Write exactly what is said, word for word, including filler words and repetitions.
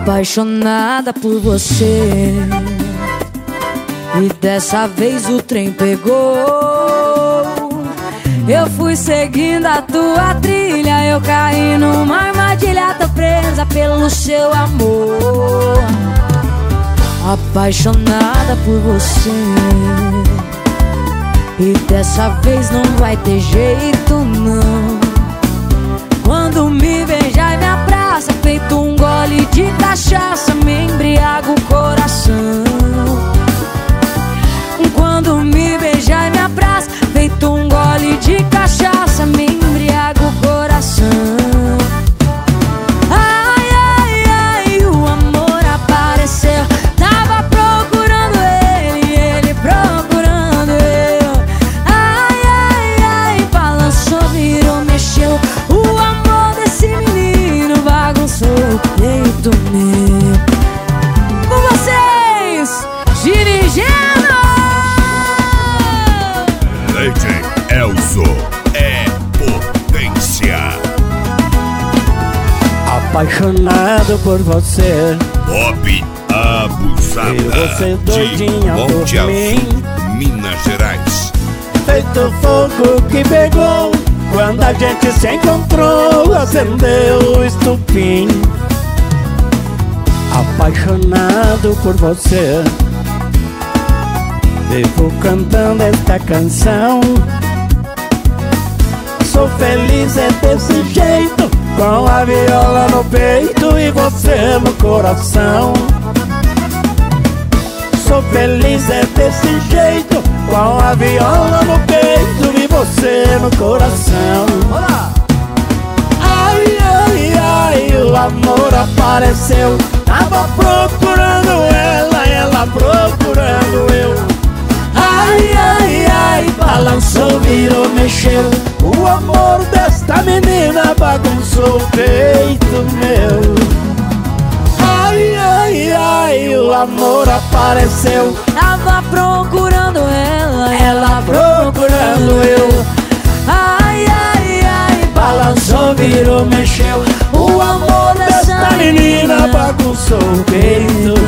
Apaixonada por você, e dessa vez o trem pegou. Eu fui seguindo a tua trilha, eu caí numa armadilha, tô presa pelo seu amor. Apaixonada por você, e dessa vez não vai ter jeito não. Quando me beija e me abraça, feito um gole de cachaça, me embriaga o coração. Quando me beija e me abraça, feito um gole de cachaça, me embriaga o coração. Ai, ai, ai, o amor apareceu. Tava procurando ele, ele procurando eu. Ai, ai, ai, balançou, virou, mexeu. O amor desse menino bagunçou o peito meu. Com vocês, dirigindo D J Elzo é potência. Apaixonado por você, Pop abusada. e você doidinha de por Monte Azul, mim. Minas Gerais. Feito fogo que pegou quando a gente se encontrou, acendeu o estupim. Apaixonado por você, vivo cantando esta canção. Sou feliz é desse jeito, com a viola no peito e você no coração. Sou feliz é desse jeito, com a viola no peito e você no coração. Ai, ai, ai, o amor apareceu. Tava procurando ela, ela procurando eu. Ai, ai, ai, balançou, virou, mexeu. O amor desta menina bagunçou o peito meu. Ai, ai, ai, o amor apareceu. Tava procurando ela, Ela procurando eu. ai, ai, ai, Balançou, virou, mexeu. O amor desta menina bagunçou o peito